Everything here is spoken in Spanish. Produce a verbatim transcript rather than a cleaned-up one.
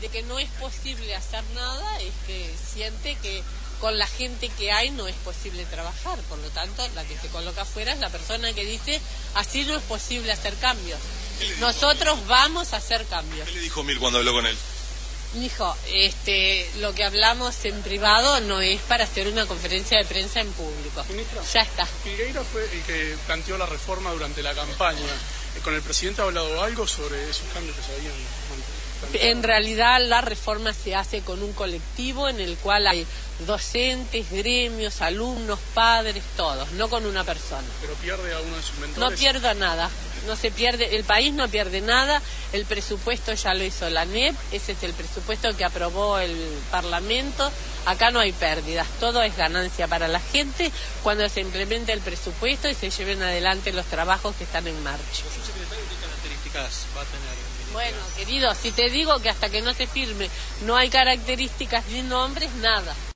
de que no es posible hacer nada, es que siente que con la gente que hay no es posible trabajar. Por lo tanto, la que se coloca afuera es la persona que dice, así no es posible hacer cambios. Nosotros vamos a hacer cambios. ¿Qué le dijo Mir cuando habló con él? Dijo, este, lo que hablamos en privado no es para hacer una conferencia de prensa en público. Ministra, ya está. Filgueira fue el que planteó la reforma durante la campaña. ¿Con el presidente ha hablado algo sobre esos cambios que se habían planteado? En realidad la reforma se hace con un colectivo en el cual hay docentes, gremios, alumnos, padres, todos, no con una persona. ¿Pero pierde a uno de sus mentores? No pierdo nada, no se pierde, el país no pierde nada, el presupuesto ya lo hizo la N E P, ese es el presupuesto que aprobó el Parlamento, acá no hay pérdidas, todo es ganancia para la gente cuando se implemente el presupuesto y se lleven adelante los trabajos que están en marcha. ¿Qué características va a tener? Bueno, querido, si te digo que hasta que no se firme no hay características ni nombres, nada.